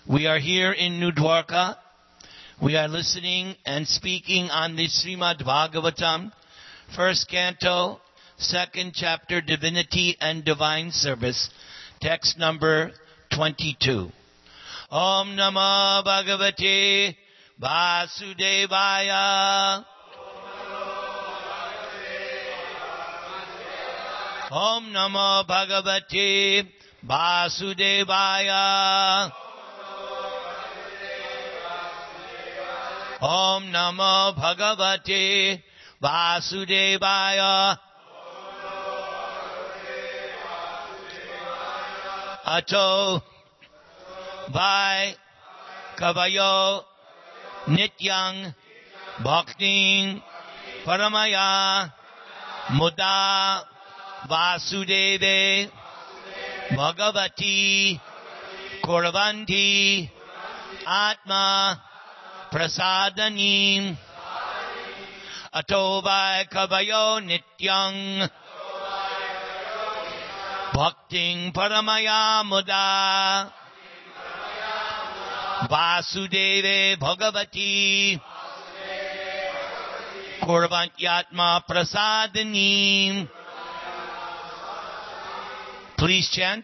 We are here in New Dwarka. We are listening and speaking on the Srimad Bhagavatam, first canto, second chapter, Divinity and Divine Service, text number 22. Om Namo Bhagavate Vasudevaya. Om Namo Bhagavate Vasudevaya. Om Namo Bhagavate Vasudevaya. Ato Vai Kavayo Nityang Bhakting Paramaya Muda Vasudeve Bhagavati Kurvanti Atma Prasadanim Ato Vai Kavayo Nityang Bhakting Paramaya Muda Vasudeve Bhagavati Kurvantyatma Prasadanim. Please chant.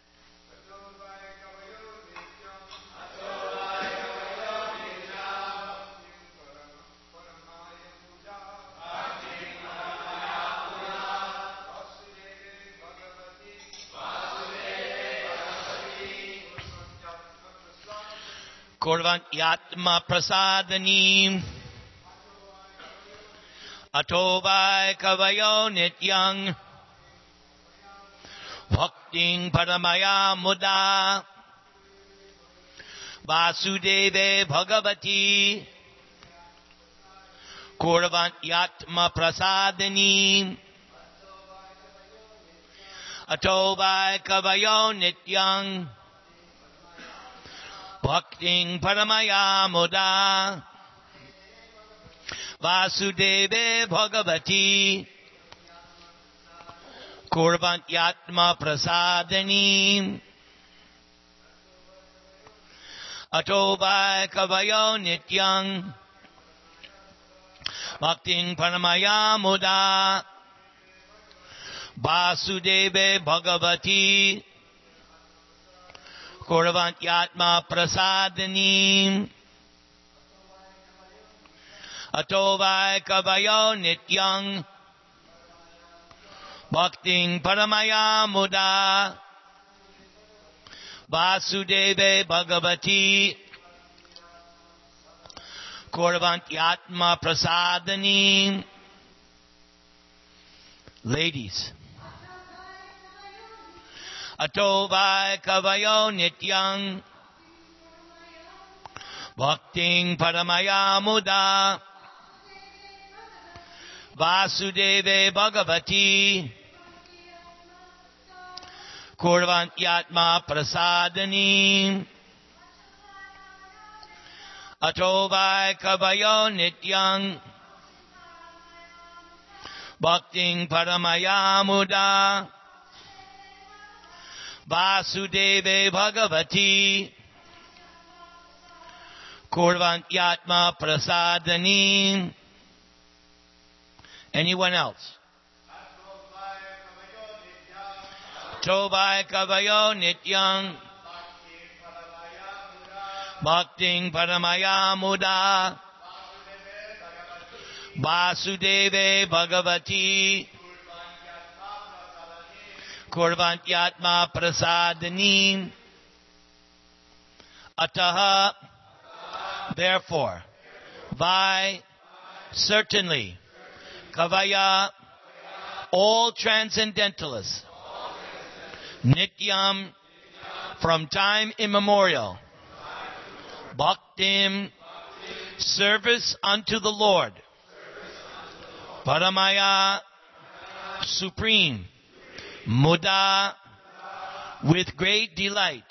Kurvantyatma Prasadanim. Ato Vai Kavayo Nityang Bhakting Paramaya Muda Vasudeve Bhagavati Kurvantyatma Prasadanim. Ato Vai Kavayo Nityang Bhakting Paramaya Muda Vasudeve Bhagavati Kurvantyatma Prasadanim. Ato Vai Kavayo Nityang Bhakting Paramaya Muda Vasudeve Bhagavati Kurvantyatma Prasadanim. Ato Vai Kavayo Nityang Bhakting Paramaya Muda Vasudeve Bhagavati Kurvantyatma Prasadanim. Ladies. Ato Vai Kavayo Nityang Bhakting Paramaya Muda Vasudeve Bhagavati Kurvantyatma Prasadanim. Ato Vai Kavayo Nityang Bhakting Paramaya Muda Vasudeve Bhagavati Kurvantyatma Prasadanim. Anyone else? Ato Vai Kavayo Nityang Bhakting Paramaya Muda Vasudeve Bhagavati Kurvantyatma Prasadanim. Ataha, therefore, Vai, certainly, Kavaya, all transcendentalists, Nityam, from time immemorial, Bhaktim, service unto the Lord, Paramaya, supreme, Muda, with great delight,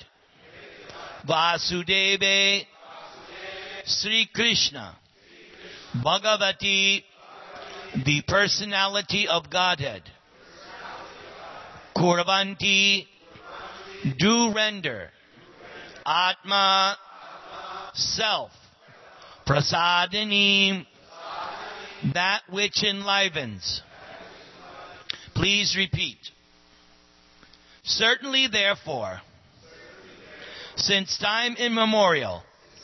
Vasudeve, Sri Krishna, Bhagavati, the personality of Godhead, Kurvanti, do render, Atma, self. Prasadini, that which enlivens. Please repeat. Certainly, therefore, since time immemorial,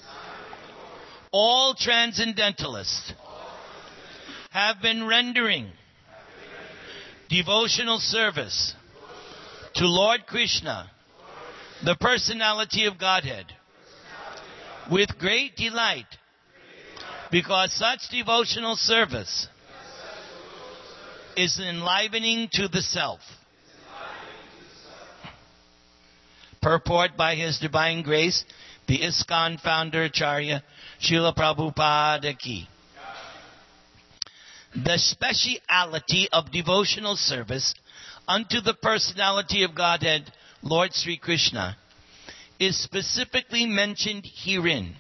all transcendentalists have been rendering devotional service to Lord Krishna, the personality of Godhead, with great delight, because such devotional service is enlivening to the self. Purport by His Divine Grace, the ISKCON founder, Acharya Srila Prabhupada Ki. The speciality of devotional service unto the personality of Godhead, Lord Sri Krishna, is specifically mentioned herein.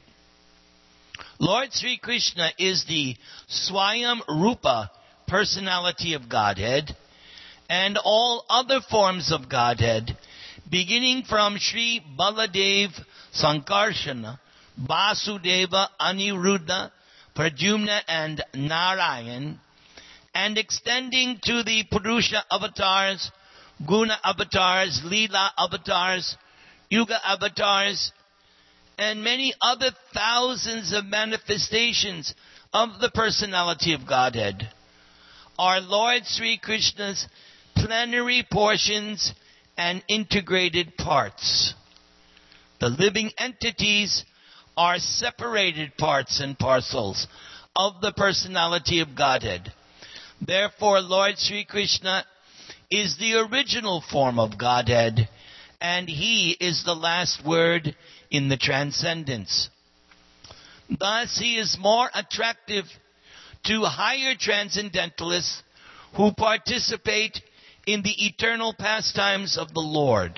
Lord Sri Krishna is the Swayam Rupa personality of Godhead, and all other forms of Godhead, beginning from Sri Baladev Sankarsana, Vasudeva, Aniruddha, Pradyumna, and Narayan, and extending to the Purusha avatars, Guna avatars, Leela avatars, Yuga avatars, and many other thousands of manifestations of the personality of Godhead, are Lord Sri Krishna's plenary portions and integrated parts. The living entities are separated parts and parcels of the personality of Godhead. Therefore, Lord Sri Krishna is the original form of Godhead, and He is the last word in the transcendence. Thus, He is more attractive to higher transcendentalists who participate in the eternal pastimes of the Lord.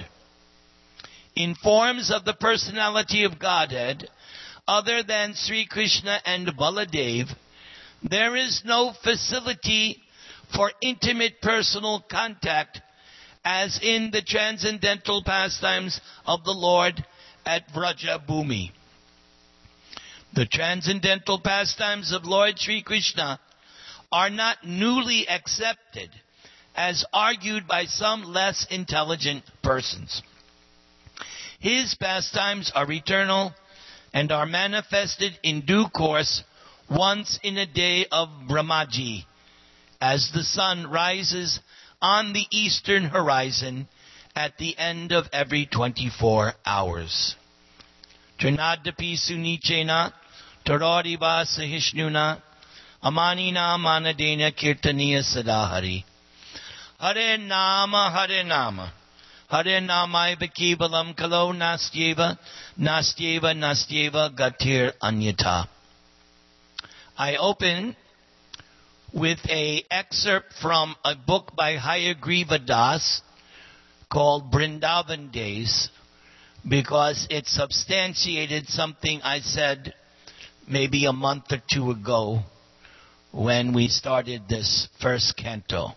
In forms of the personality of Godhead, other than Sri Krishna and Baladev, there is no facility for intimate personal contact as in the transcendental pastimes of the Lord at Vraja Bhumi. The transcendental pastimes of Lord Sri Krishna are not newly accepted, as argued by some less intelligent persons. His pastimes are eternal and are manifested in due course once in a day of Brahmaji, as the sun rises on the eastern horizon at the end of every 24 hours. Trinadapi sunichena taradiva sahishnuna amanina manadena kirtaniya sadahari. Hare Nama, Hare Nama. Hare Namaiva Kevalam Kalo Nastyeva, Nastyeva, Nastyeva Gatir Anyata. I open with an excerpt from a book by Hayagriva Das called Vrindavan Days, because it substantiated something I said maybe a month or two ago when we started this first canto.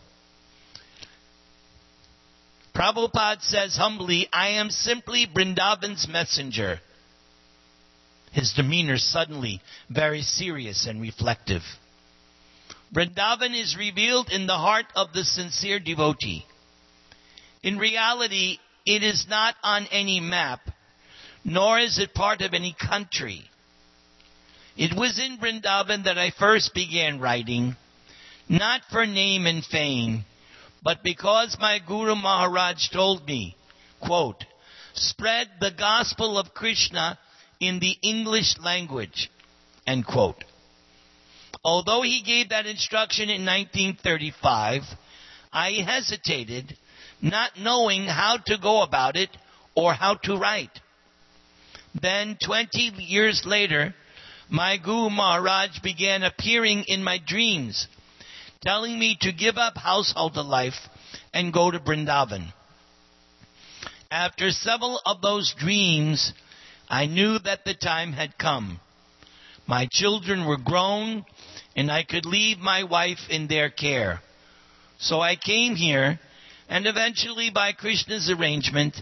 Prabhupada says humbly, I am simply Vrindavan's messenger. His demeanor suddenly very serious and reflective. Vrindavan is revealed in the heart of the sincere devotee. In reality, it is not on any map, nor is it part of any country. It was in Vrindavan that I first began writing, not for name and fame, but because my Guru Maharaj told me, quote, spread the gospel of Krishna in the English language, end quote. Although he gave that instruction in 1935, I hesitated, not knowing how to go about it or how to write. Then 20 years later, my Guru Maharaj began appearing in my dreams, telling me to give up household life and go to Vrindavan. After several of those dreams, I knew that the time had come. My children were grown, and I could leave my wife in their care. So I came here, and eventually, by Krishna's arrangement,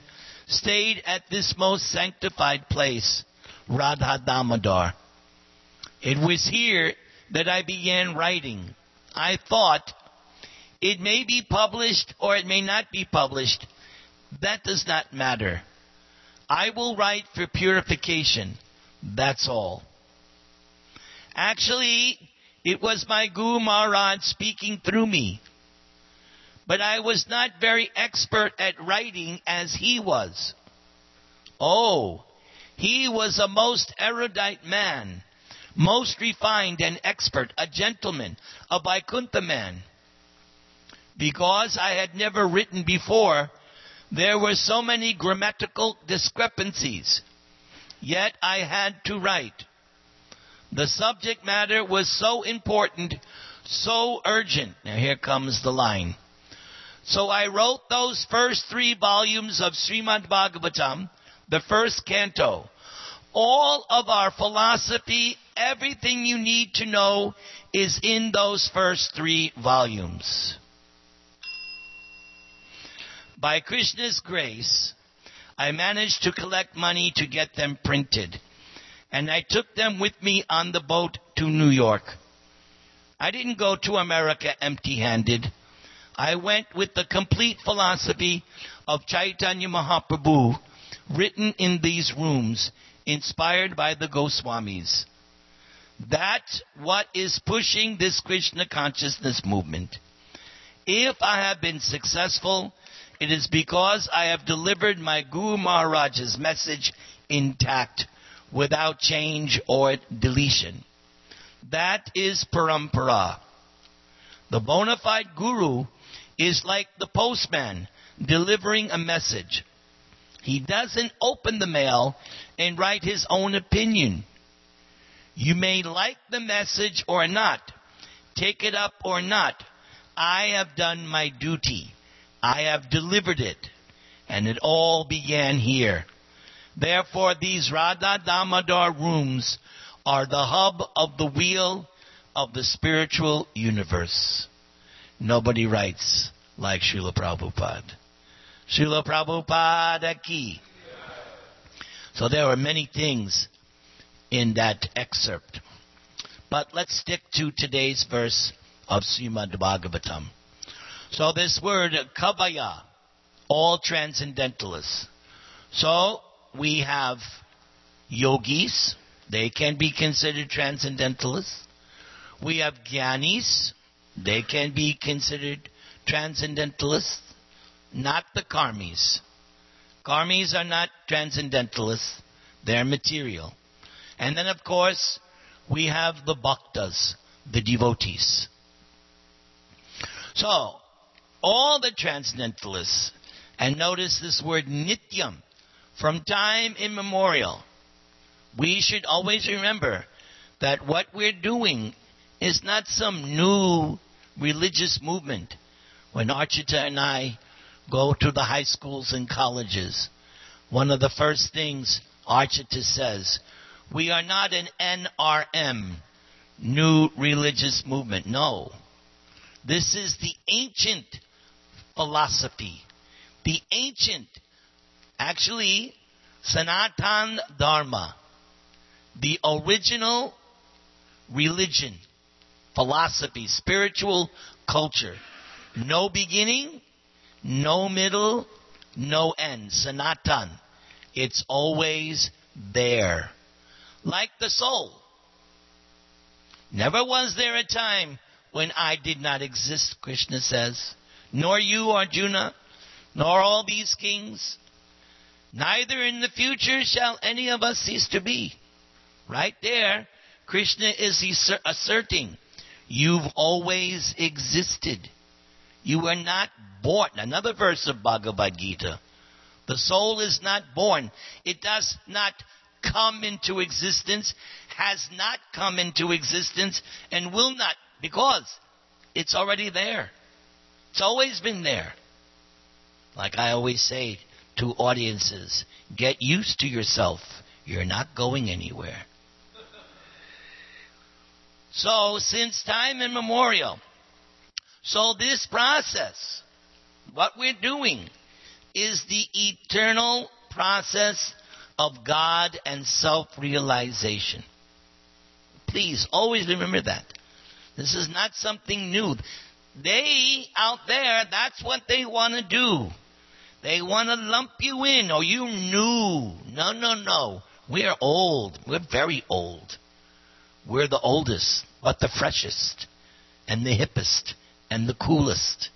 stayed at this most sanctified place, Radha Damodar. It was here that I began writing. I thought, it may be published or it may not be published. That does not matter. I will write for purification. That's all. Actually, it was my Guru Maharaj speaking through me. But I was not very expert at writing as he was. Oh, he was a most erudite man, most refined and expert, a gentleman, a Vaikuntha man. Because I had never written before, there were so many grammatical discrepancies. Yet I had to write. The subject matter was so important, so urgent. Now here comes the line. So I wrote those first 3 volumes of Srimad Bhagavatam, the first canto. All of our philosophy, everything you need to know is in those first 3 volumes. By Krishna's grace, I managed to collect money to get them printed. And I took them with me on the boat to New York. I didn't go to America empty-handed. I went with the complete philosophy of Chaitanya Mahaprabhu, written in these rooms, inspired by the Goswamis. That's what is pushing this Krishna consciousness movement. If I have been successful, it is because I have delivered my Guru Maharaj's message intact, without change or deletion. That is parampara. The bona fide guru is like the postman delivering a message. He doesn't open the mail and write his own opinion. You may like the message or not, take it up or not. I have done my duty. I have delivered it. And it all began here. Therefore, these Radha Damodar rooms are the hub of the wheel of the spiritual universe. Nobody writes like Srila Prabhupada. Srila Prabhupada ki. So there are many things in that excerpt. But let's stick to today's verse of Srimad Bhagavatam. So this word, kavaya, all transcendentalists. So we have yogis, they can be considered transcendentalists. We have jnanis, they can be considered transcendentalists, not the karmis. Karmis are not transcendentalists, they're material. And then of course, we have the bhaktas, the devotees. So, all the transcendentalists, and notice this word nityam, from time immemorial, we should always remember that what we're doing is not some new religious movement. When Archita and I go to the high schools and colleges, one of the first things Archita says, we are not an NRM, new religious movement. No. This is the ancient philosophy. The ancient, actually, Sanatan Dharma, the original religion, philosophy, spiritual culture. No beginning, no middle, no end. Sanatan. It's always there. Like the soul. Never was there a time when I did not exist, Krishna says. Nor you, Arjuna, nor all these kings. Neither in the future shall any of us cease to be. Right there, Krishna is asserting, you've always existed. You were not born. Another verse of Bhagavad Gita. The soul is not born. It does not come into existence, has not come into existence, and will not, because it's already there. It's always been there. Like I always say to audiences, get used to yourself. You're not going anywhere. So, since time immemorial, so this process, what we're doing, is the eternal process of God and self-realization. Please, always remember that. This is not something new. They, out there, that's what they want to do. They want to lump you in. Oh, you new. No. We're old. We're very old. We're the oldest, but the freshest, and the hippest, and the coolest.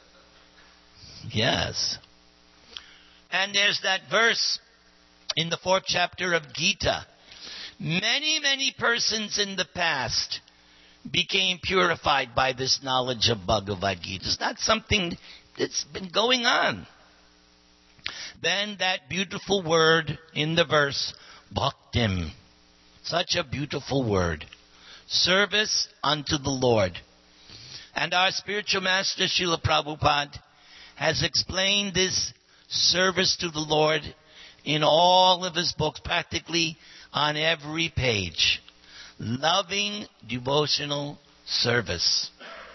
Yes. And there's that verse in the 4th chapter of Gita. Many persons in the past became purified by this knowledge of Bhagavad Gita. It's not something that's been going on. Then that beautiful word in the verse, bhaktim. Such a beautiful word. Service unto the Lord. And our spiritual master, Srila Prabhupada, has explained this service to the Lord in all of his books, practically on every page. Loving devotional service.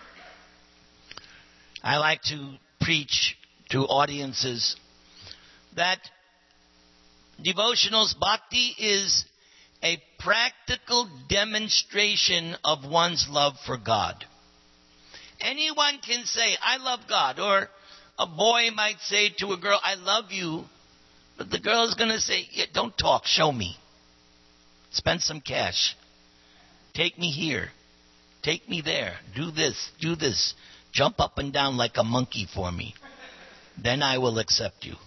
I like to preach to audiences that devotionals, bhakti is a practical demonstration of one's love for God. Anyone can say, I love God. Or a boy might say to a girl, I love you. But the girl is going to say, yeah, don't talk, show me. Spend some cash. Take me here. Take me there. Do this. Jump up and down like a monkey for me. Then I will accept you.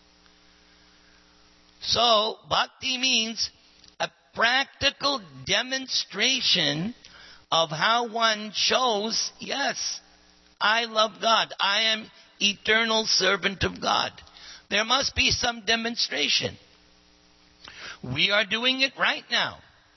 So, bhakti means a practical demonstration of how one shows, yes, I love God. I am eternal servant of God. There must be some demonstration. We are doing it right now.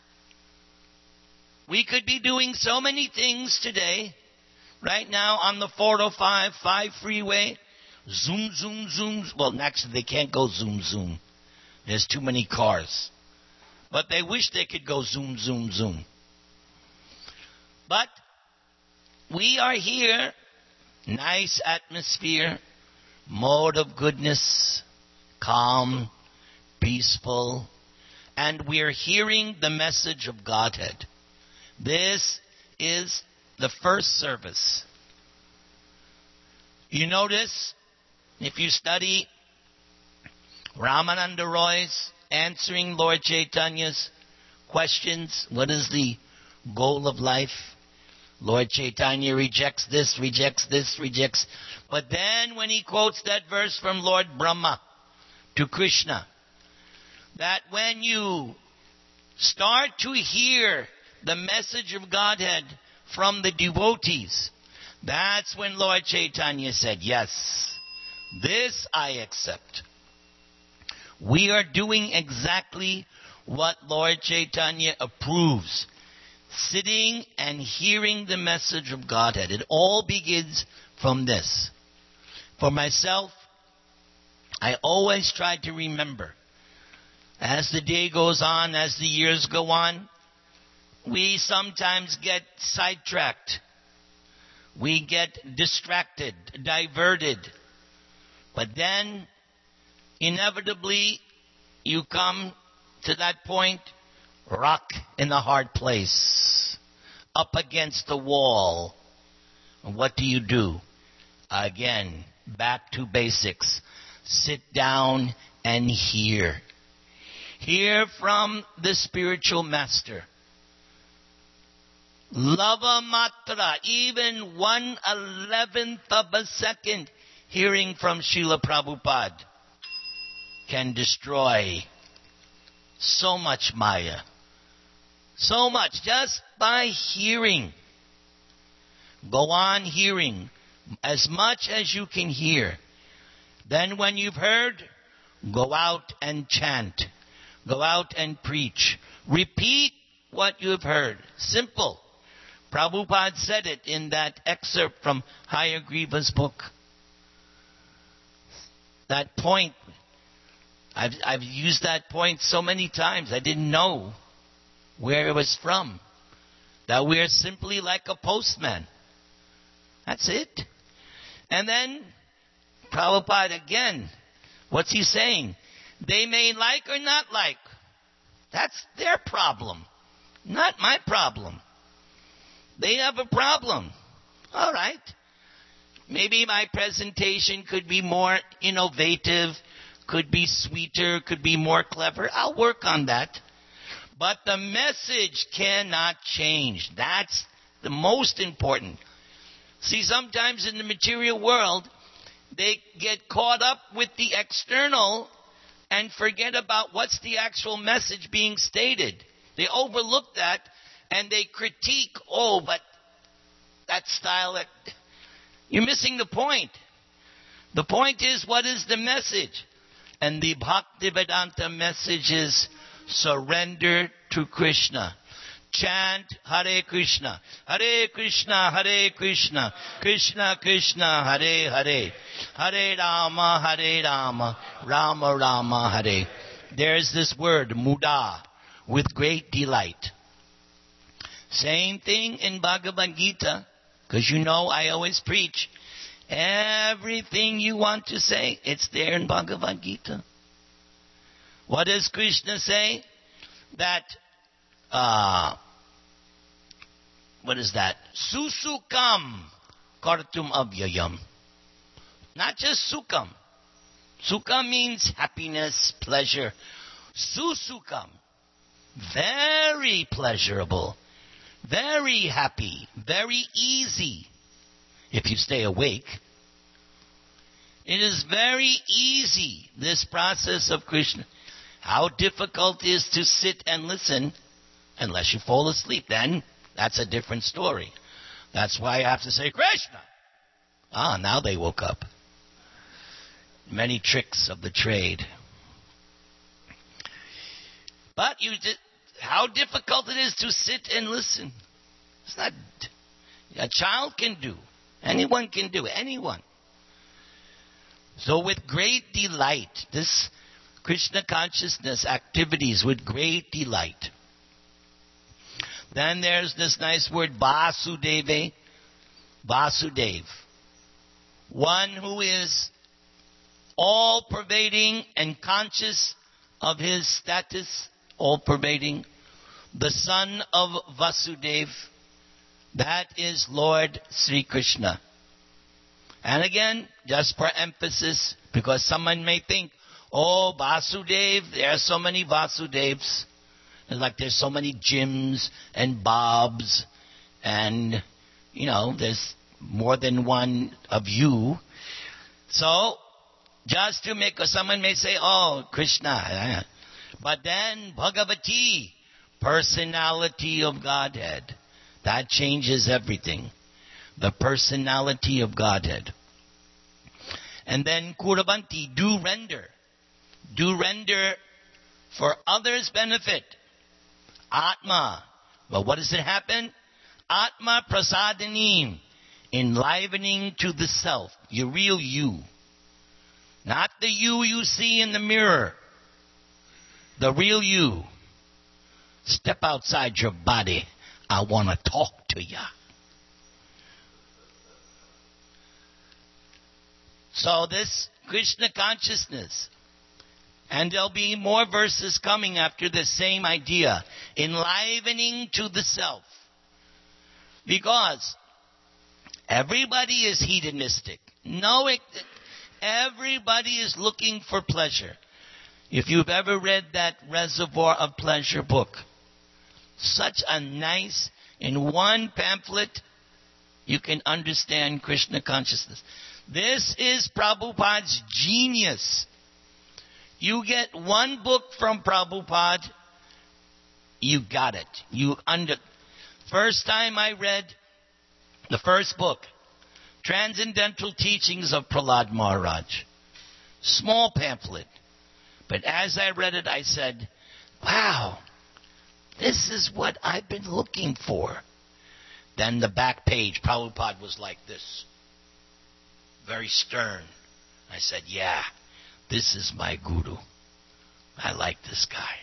We could be doing so many things today, right now on the 405 freeway. Zoom. Well, actually, they can't go zoom. There's too many cars. But they wish they could go zoom. But we are here, nice atmosphere, mode of goodness, calm, peaceful, and we're hearing the message of Godhead. This is the first service. You notice, if you study Ramananda Roy's answering Lord Chaitanya's questions, what is the goal of life? Lord Chaitanya rejects this. But then when he quotes that verse from Lord Brahma to Krishna, that when you start to hear the message of Godhead from the devotees, that's when Lord Chaitanya said, yes, this I accept. We are doing exactly what Lord Chaitanya approves. Sitting and hearing the message of Godhead. It all begins from this. For myself, I always try to remember, as the day goes on, as the years go on, we sometimes get sidetracked. We get distracted, diverted. But then, inevitably, you come to that point, rock in a hard place, up against the wall. And what do? Again, back to basics. Sit down and hear. Hear from the spiritual master. Lava matra, even 1/11th of a second, hearing from Srila Prabhupada can destroy so much Maya. So much, just by hearing. Go on hearing as much as you can hear. Then when you've heard, go out and chant. Go out and preach. Repeat what you've heard. Simple. Prabhupada said it in that excerpt from Hayagriva's book. That point, I've used that point so many times. I didn't know where it was from. That we're simply like a postman. That's it. And then Prabhupada again, what's he saying? They may like or not like. That's their problem, not my problem. They have a problem. All right. Maybe my presentation could be more innovative, could be sweeter, could be more clever. I'll work on that. But the message cannot change. That's the most important. See, sometimes in the material world, they get caught up with the external and forget about what's the actual message being stated. They overlook that and they critique, but that style, you're missing the point. The point is, what is the message? And the Bhaktivedanta message is surrender to Krishna. Chant Hare Krishna, Hare Krishna, Hare Krishna, Krishna Krishna, Hare Hare, Hare Rama, Rama Rama, Hare. There's this word, muda, with great delight. Same thing in Bhagavad Gita, because I always preach. Everything you want to say, it's there in Bhagavad Gita. What does Krishna say? That, what is that? Susukam kartum avyayam. Not just sukam. Sukha means happiness, pleasure. Susukam, very pleasurable, very happy, very easy. If you stay awake, it is very easy, this process of Krishna. How difficult it is to sit and listen, unless you fall asleep. Then that's a different story. That's why I have to say Krishna. Now they woke up. Many tricks of the trade. But how difficult it is to sit and listen. It's not a child can do. Anyone can do it. Anyone. So with great delight, this Krishna consciousness activities with great delight. Then there's this nice word Vasudeva. Vasudev. One who is all-pervading and conscious of his status, all-pervading. The son of Vasudeva. That is Lord Sri Krishna. And again, just for emphasis, because someone may think, Vasudeva, there are so many Vasudevs. Like there's so many Jims and Bobs, and, there's more than one of you. So, just to make, someone may say, Krishna. But then, Bhagavati, personality of Godhead. That changes everything. The personality of Godhead. And then Kuravanti, do render. Do render for others' benefit. Atma. But what does it happen? Atma prasadanim. Enlivening to the self. Your real you. Not the you see in the mirror. The real you. Step outside your body. I want to talk to you. So this Krishna consciousness, and there'll be more verses coming after the same idea, enlivening to the self. Because everybody is hedonistic. Everybody is looking for pleasure. If you've ever read that Reservoir of Pleasure book, such a nice, in one pamphlet, you can understand Krishna consciousness. This is Prabhupada's genius. You get one book from Prabhupada, you got it. First time I read the first book, Transcendental Teachings of Prahlad Maharaj. Small pamphlet. But as I read it, I said, wow, this is what I've been looking for. Then the back page, Prabhupada was like this. Very stern. I said, yeah, this is my guru. I like this guy.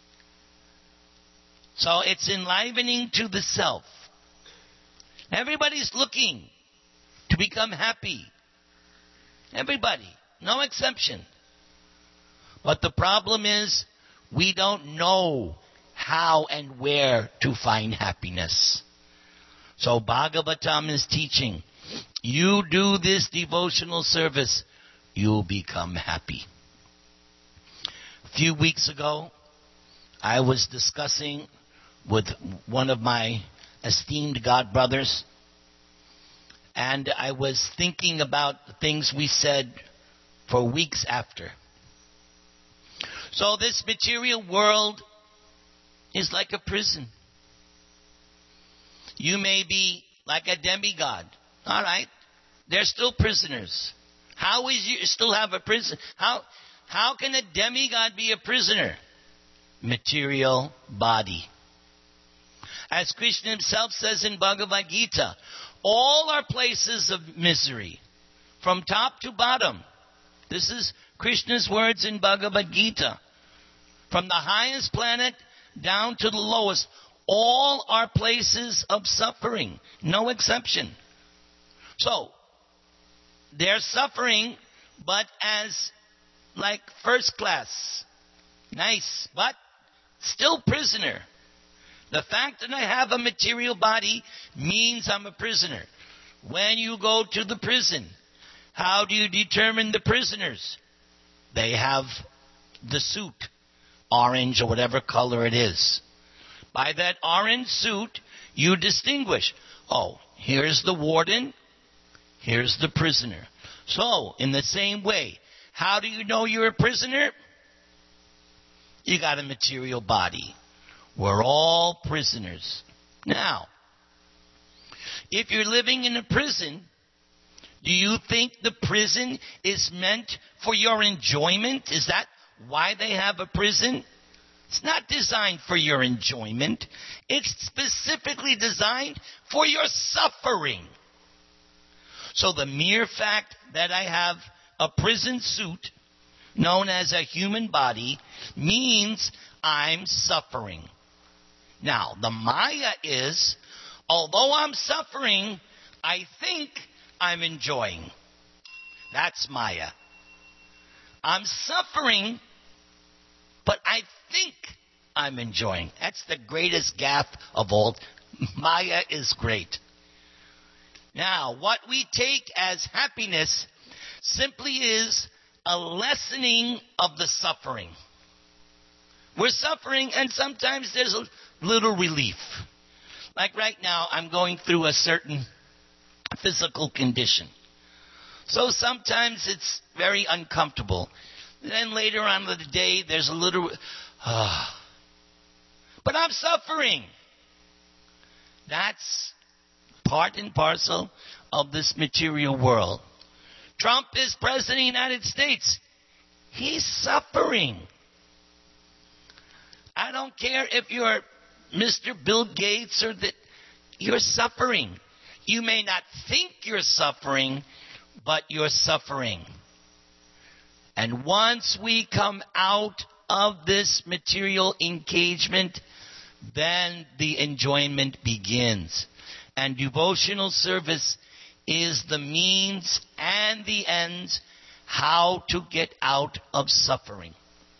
So it's enlivening to the self. Everybody's looking to become happy. Everybody. No exception. But the problem is, we don't know how and where to find happiness. So Bhagavatam is teaching, you do this devotional service, you'll become happy. A few weeks ago, I was discussing with one of my esteemed God brothers, and I was thinking about the things we said for weeks after. So this material world is like a prison. You may be like a demigod. All right. They're still prisoners. How is you still have a prison? How can a demigod be a prisoner? Material body. As Krishna himself says in Bhagavad Gita, all are places of misery, from top to bottom. This is Krishna's words in Bhagavad Gita. From the highest planet down to the lowest, all are places of suffering. No exception. So, they're suffering, but as like first class. Nice, but still prisoner. The fact that I have a material body means I'm a prisoner. When you go to the prison, how do you determine the prisoners? They have the suit, orange or whatever color it is. By that orange suit, you distinguish. Oh, here's the warden, here's the prisoner. So, in the same way, how do you know you're a prisoner? You got a material body. We're all prisoners. Now, if you're living in a prison, do you think the prison is meant for your enjoyment? Is that why they have a prison? It's not designed for your enjoyment. It's specifically designed for your suffering. So the mere fact that I have a prison suit known as a human body means I'm suffering. Now, the Maya is, although I'm suffering, I think I'm enjoying. That's Maya. I'm suffering, but I think I'm enjoying. That's the greatest gaffe of all. Maya is great. Now, what we take as happiness simply is a lessening of the suffering. We're suffering, and sometimes there's a little relief. Like right now, I'm going through a certain physical condition. So sometimes it's very uncomfortable. Then later on in the day, there's a little... But I'm suffering. That's part and parcel of this material world. Trump is president of the United States. He's suffering. I don't care if you're Mr. Bill Gates or that you're suffering. You may not think you're suffering, but you're suffering. And once we come out of this material engagement, then the enjoyment begins. And devotional service is the means and the ends how to get out of suffering.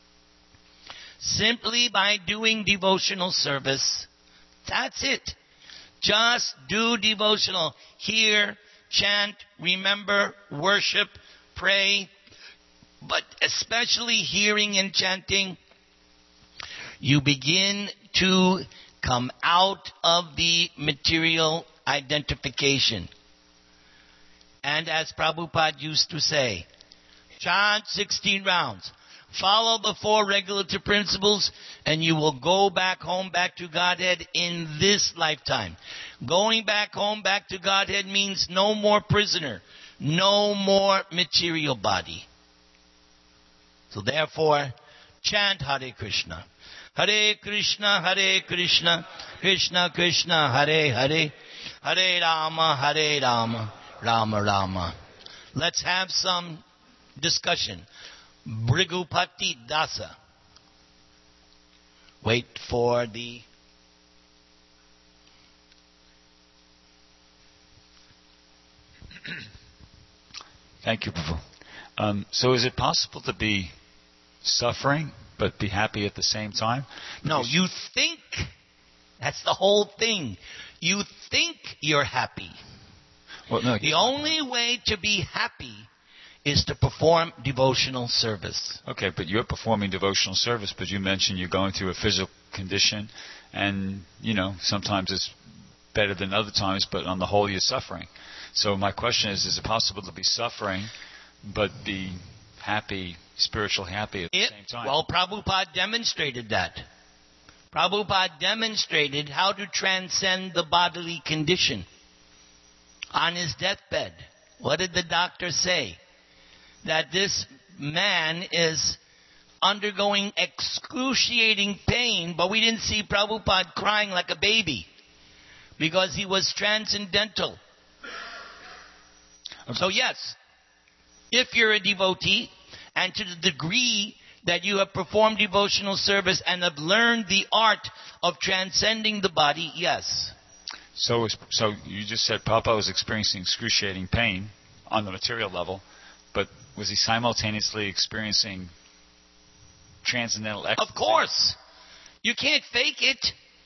Simply by doing devotional service, that's it. Just do devotional. Hear, chant, remember, worship, pray. But especially hearing and chanting, you begin to come out of the material identification. And as Prabhupada used to say, chant 16 rounds. Follow the 4 regulative principles and you will go back home, back to Godhead in this lifetime. Going back home, back to Godhead means no more prisoner, no more material body. So therefore, chant Hare Krishna. Hare Krishna, Hare Krishna, Krishna Krishna, Hare Hare, Hare Rama, Rama Rama. Let's have some discussion. Bhrigupati Dasa. Wait for the... Thank you, Prabhu. So is it possible to be suffering but be happy at the same time? No, you think. That's the whole thing. You think you're happy. Well, no, the only way to be happy is to perform devotional service. Okay, but you're performing devotional service, but you mentioned you're going through a physical condition, and, sometimes it's better than other times, but on the whole you're suffering. So my question is it possible to be suffering but be happy, spiritually happy at the same time? Well, Prabhupada demonstrated that. Prabhupada demonstrated how to transcend the bodily condition. On his deathbed, what did the doctor say? That this man is undergoing excruciating pain, but we didn't see Prabhupada crying like a baby because he was transcendental. Okay. So yes, if you're a devotee, and to the degree that you have performed devotional service and have learned the art of transcending the body, yes. So you just said Prabhupada was experiencing excruciating pain on the material level, but was he simultaneously experiencing transcendental ecstasy? Of course. You can't fake it.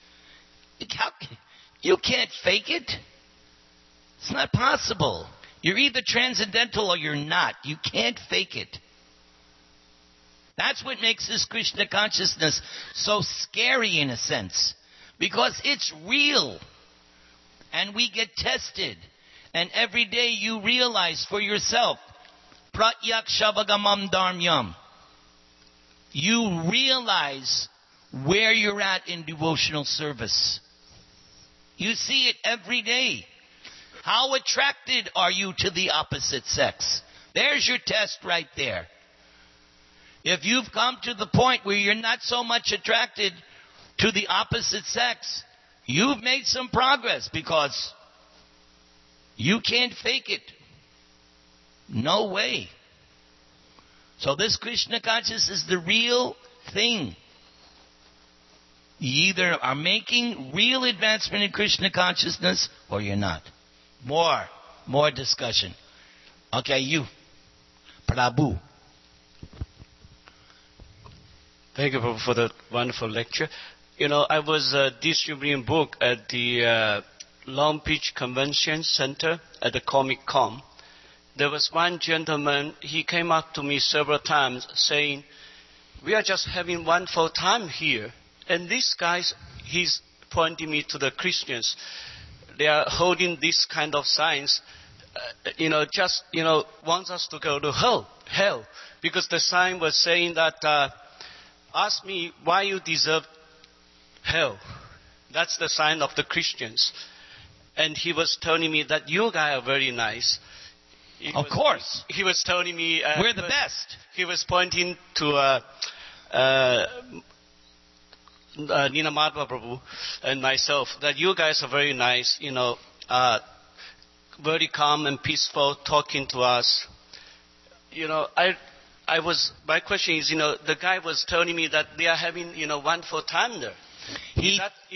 You can't fake it. It's not possible. You're either transcendental or you're not. You can't fake it. That's what makes this Krishna consciousness so scary in a sense. Because it's real. And we get tested. And every day you realize for yourself, Pratyakshabagamam dharmyam. You realize where you're at in devotional service. You see it every day. How attracted are you to the opposite sex? There's your test right there. If you've come to the point where you're not so much attracted to the opposite sex, you've made some progress because you can't fake it. No way. So this Krishna consciousness is the real thing. You either are making real advancement in Krishna consciousness or you're not. More discussion. Okay, you. Prabhu. Thank you for the wonderful lecture. I was distributing book at the Long Beach Convention Center at the Comic Con. There was one gentleman, he came up to me several times saying, we are just having wonderful time here. And these guys, he's pointing me to the Christians. They are holding this kind of signs, wants us to go to hell. Because the sign was saying that, ask me why you deserve hell. That's the sign of the Christians. And he was telling me that you guys are very nice. Of course. He was telling me... we're the best. He was pointing to Nina Madhva Prabhu and myself, that you guys are very nice, very calm and peaceful, talking to us. My question is, the guy was telling me that they are having, wonderful time there. He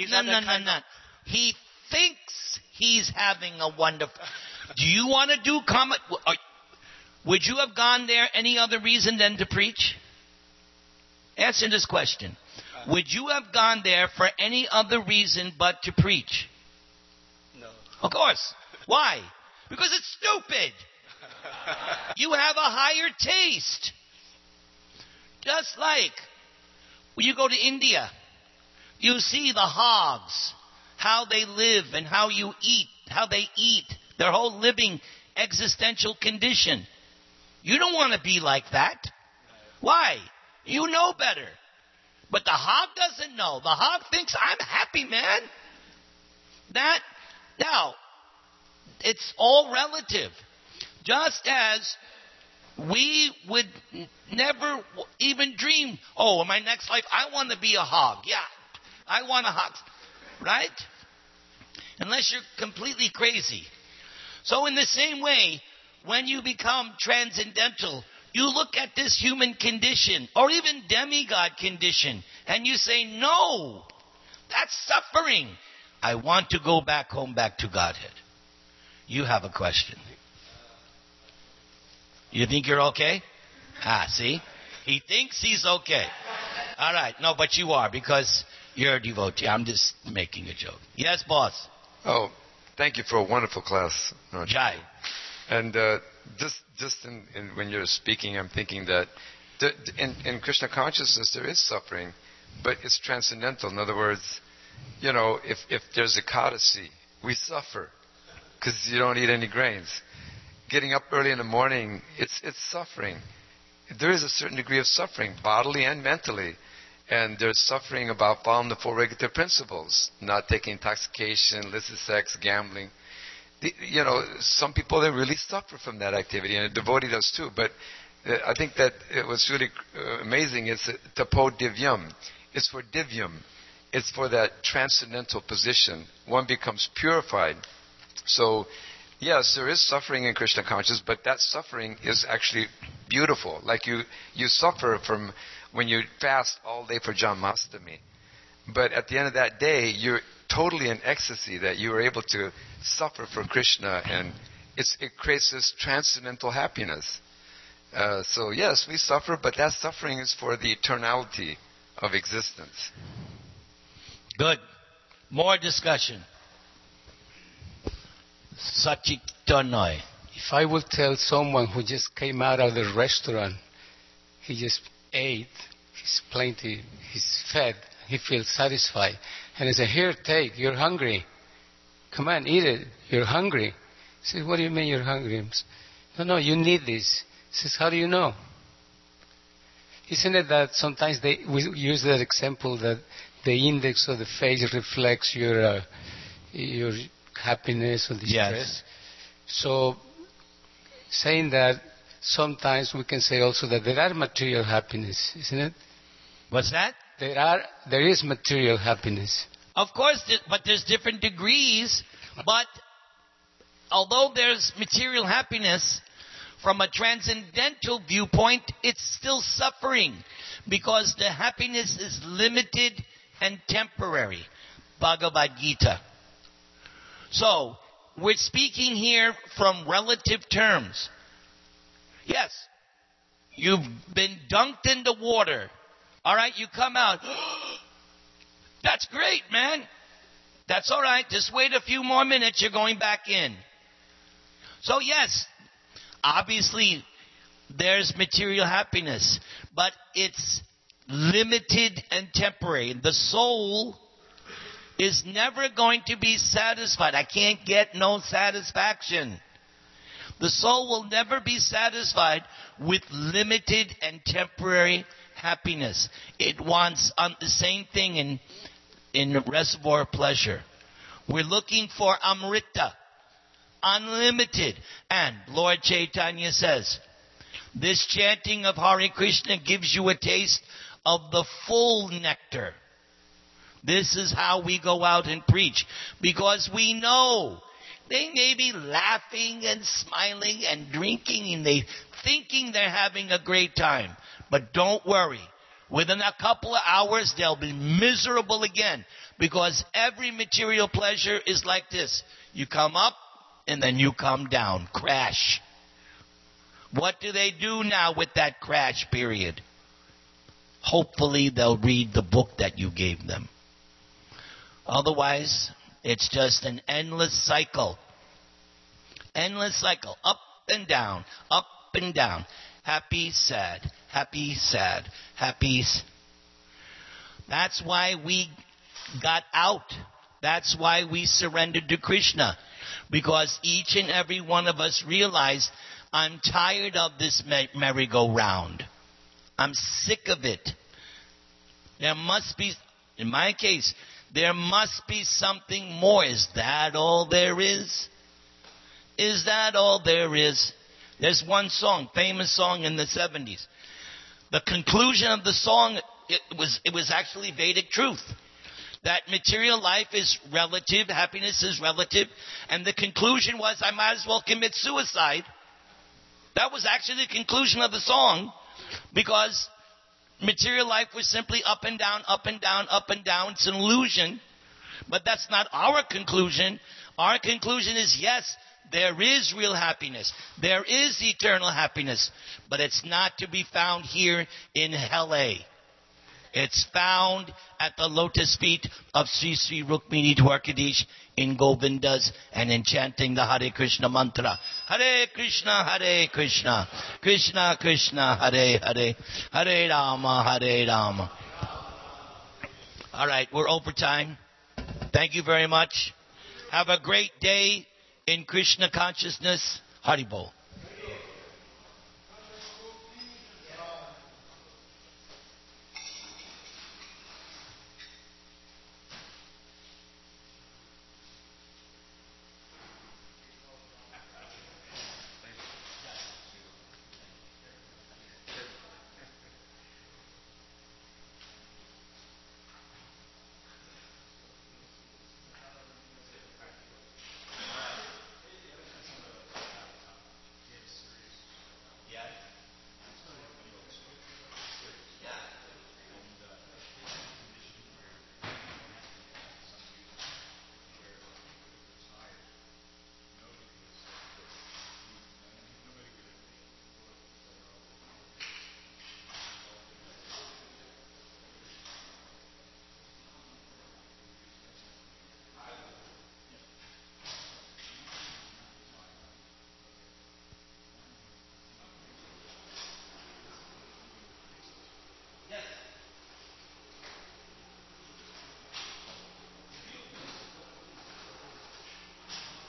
thinks he's having a wonderful... Do you want to do comment? Would you have gone there any other reason than to preach? Answer this question. Would you have gone there for any other reason but to preach? No. Of course. Why? Because it's stupid. You have a higher taste. Just like when you go to India, you see the hogs, how they live and how they eat, their whole living existential condition. You don't want to be like that. Why? You know better. But the hog doesn't know. The hog thinks, I'm happy, man. Now, it's all relative. Just as we would never even dream, in my next life, I want to be a hog. Yeah, I want a hog. Right? Unless you're completely crazy. So in the same way, when you become transcendental, you look at this human condition, or even demigod condition, and you say, no, that's suffering. I want to go back home, back to Godhead. You have a question. You think you're okay? See? He thinks he's okay. All right. No, but you are, because you're a devotee. I'm just making a joke. Yes, boss. Oh, thank you for a wonderful class. Jai. And when you're speaking, I'm thinking that in Krishna consciousness there is suffering, but it's transcendental. In other words, if there's ekadasi, we suffer because you don't eat any grains. Getting up early in the morning, it's suffering. There is a certain degree of suffering, bodily and mentally. And there's suffering about following the 4 regulative principles, not taking intoxication, illicit sex, gambling. Some people, they really suffer from that activity, and a devotee does too. But I think that what's really amazing is tapo divyam. It's for divyam. It's for that transcendental position. One becomes purified. So, yes, there is suffering in Krishna consciousness, but that suffering is actually beautiful. Like you suffer from when you fast all day for Janmashtami. But at the end of that day, you're totally in ecstasy that you were able to suffer for Krishna, and it creates this transcendental happiness. So yes, we suffer, but that suffering is for the eternality of existence. Good. More discussion. Sachitanoi. If I would tell someone who just came out of the restaurant, he just ate, he's plenty, he's fed, he feels satisfied, and I say, here, take, you're hungry. Come on, eat it, you're hungry. He says, what do you mean you're hungry? No, you need this. He says, how do you know? Isn't it that sometimes we use that example that the index of the face reflects your happiness or distress? Yes. So, saying that, sometimes we can say also that there are material happiness, isn't it? What's that? There is material happiness. Of course, but there's different degrees. But although there's material happiness, from a transcendental viewpoint, it's still suffering, because the happiness is limited and temporary. Bhagavad Gita. So, we're speaking here from relative terms. Yes, you've been dunked in the water. All right, you come out. That's great, man. That's all right. Just wait a few more minutes. You're going back in. So yes, obviously there's material happiness, but it's limited and temporary. The soul is never going to be satisfied. I can't get no satisfaction. The soul will never be satisfied with limited and temporary happiness. It wants the same thing in reservoir pleasure. We're looking for Amrita, unlimited. And Lord Chaitanya says, this chanting of Hare Krishna gives you a taste of the full nectar. This is how we go out and preach, because we know they may be laughing and smiling and drinking and thinking they're having a great time. But don't worry. Within a couple of hours, they'll be miserable again. Because every material pleasure is like this. You come up and then you come down. Crash. What do they do now with that crash period? Hopefully they'll read the book that you gave them. Otherwise, it's just an endless cycle. Endless cycle. Up and down. Up and down. Happy, sad. Happy, sad. Happy. That's why we got out. That's why we surrendered to Krishna. Because each and every one of us realized, I'm tired of this merry-go-round. I'm sick of it. There must be, in my case, there must be something more. Is that all there is? Is that all there is? There's one song, famous song in the 70s. The conclusion of the song, it was actually Vedic truth. That material life is relative, happiness is relative, and the conclusion was, I might as well commit suicide. That was actually the conclusion of the song, because material life was simply up and down, up and down, up and down. It's an illusion. But that's not our conclusion. Our conclusion is, yes, there is real happiness. There is eternal happiness. But it's not to be found here in LA. It's found at the lotus feet of Sri Sri Rukmini Dwarkadish in Govindas and in chanting the Hare Krishna mantra. Hare Krishna, Krishna Krishna, Hare Hare, Hare Rama, Hare Rama. All right, we're over time. Thank you very much. Have a great day in Krishna consciousness. Haribol.